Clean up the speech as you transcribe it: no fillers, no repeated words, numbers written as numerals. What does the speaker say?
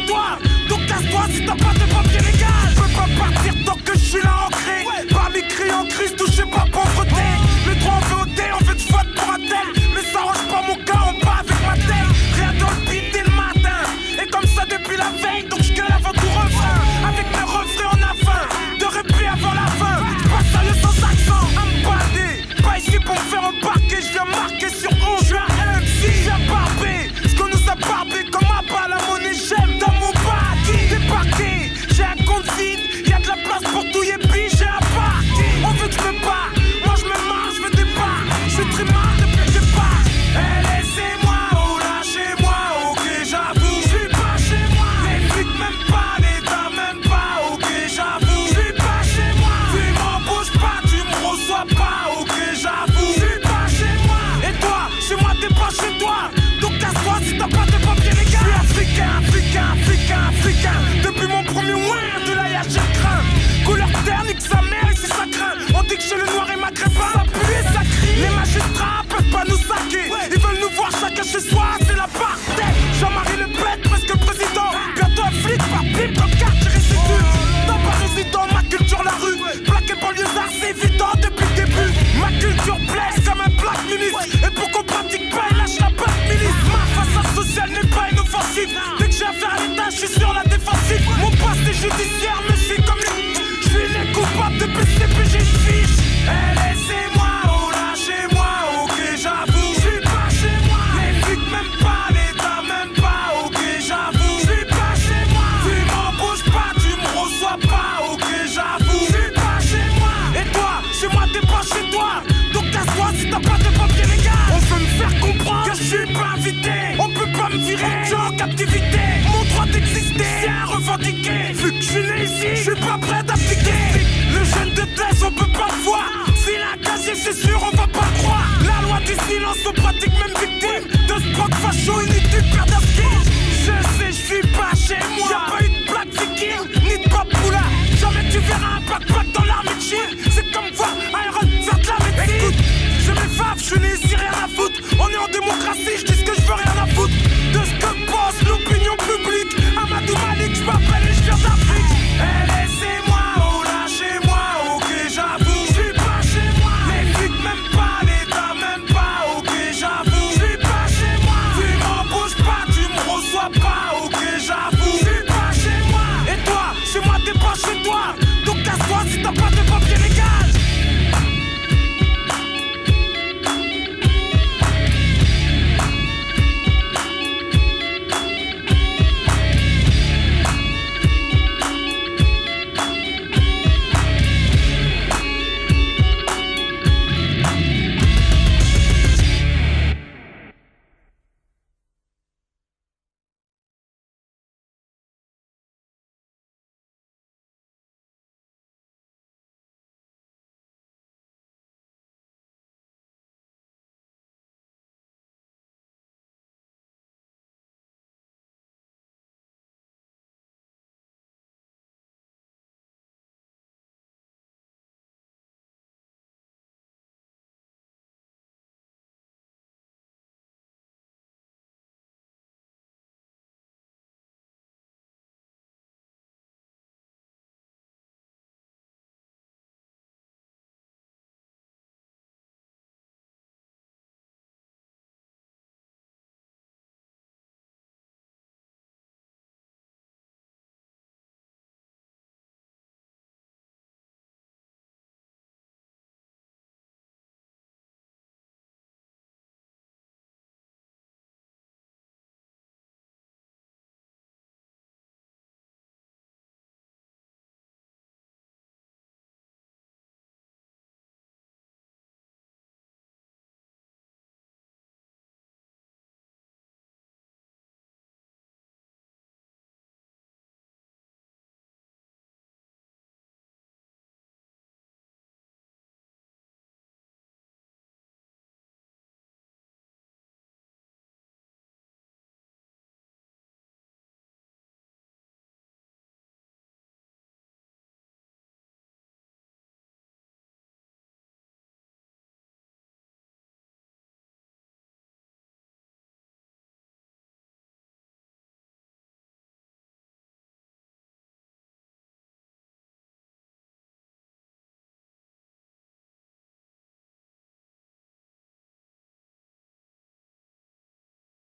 toi. Donc casse-toi si t'as pas de papier légal. Je peux pas partir tant que je suis là ancré. Parmi cris en crise, touché par pauvreté. Le droit en VOD, en fait je vote pour un tel. Mais ça range pas mon cas, on bat avec ma tête. Rien dans le beat dès le matin. Et comme ça depuis la veille, donc je gueule avant tout refrain. Avec mes refrains en afin de répit avant la fin. J'passe à le sans accent, à me balader. Pas ici pour me faire embarquer, je viens marquer sur 11. Je suis un MC, je viens barber. Ce qu'on nous a barbé comme à bas la monnaie, j'aime dans mon baggy. Débarqué, j'ai un compte vide, y'a de la place pour tout yépi, j'ai un parking. On veut que je me bats, moi je me marre, je veux des bars. Je suis très mal depuis le départ. Laissez-moi, oh lâchez-moi, ok j'avoue. Je suis pas chez moi, les flics même pas, l'État même pas, ok j'avoue. Je suis pas chez moi, tu m'embauches pas, tu me reçois pas, ok j'avoue. Je suis pas chez moi, et toi, chez moi t'es pas chez toi. Donc casse-toi si t'as pas de papier légal. Je suis africain, africain, africain, africain. Depuis mon premier ouin de la yage j'ai le craint. Couleur terre, nique sa mère ici ça craint. On dit que chez le noir et maghrébin ça pue et ça crie. Les magistrats peuvent pas nous saquer. Ils veulent nous voir chacun chez soi, c'est la partie. Jean-Marie Le Pen, presque président. Bientôt un flic par pipe dans le quartier résidu. T'as pas résident, ma culture la rue. Plaqué banlieusard, c'est évident depuis le début. Ma culture blesse comme un black ministre. Et pour qu'on pratique pas, il lâche la batte milice. Ma façade sociale n'est pas inoffensive. Dès que j'ai affaire à l'État, je suis sur la défensive. Mon passé judiciaire me suit comme les... Je suis les coupables de PCP, j'ai une fiche. Laissez-moi, oh lâchez-moi, ok j'avoue. Je suis pas chez moi, les flics même pas, l'État même pas, ok j'avoue. Je suis pas chez moi, tu m'embauches pas, tu me reçois pas, ok j'avoue. Je suis pas chez moi, et toi, chez moi t'es pas chez toi. Donc casse-toi si t'as pas de papier légal. On veut me faire comprendre que je suis pas invité. On peut pas me virer, je suis en captivité. Mon droit d'exister, c'est à revendiquer. Vu que je suis né ici, je suis pas prêt d'appliquer. Le jeune de thèse, on peut pas le voir. S'il a un casier, c'est sûr, on va pas le croire. La loi du silence, on pratique même victime de ce proc facho inutile, père d'askin. Je sais, je suis pas chez moi. Y'a pas eu de black viking, ni de papoula. Jamais tu verras un backpack dans l'armée de Chine. C'est comme voir Iron faire de la médecine. Écoute, je m'effave, je suis né ici, rien à foutre. On est en démocratie, je dis ce que je veux, rien à foutre. De ce que pense l'opinion publique. Amadou Malik, je m'appelle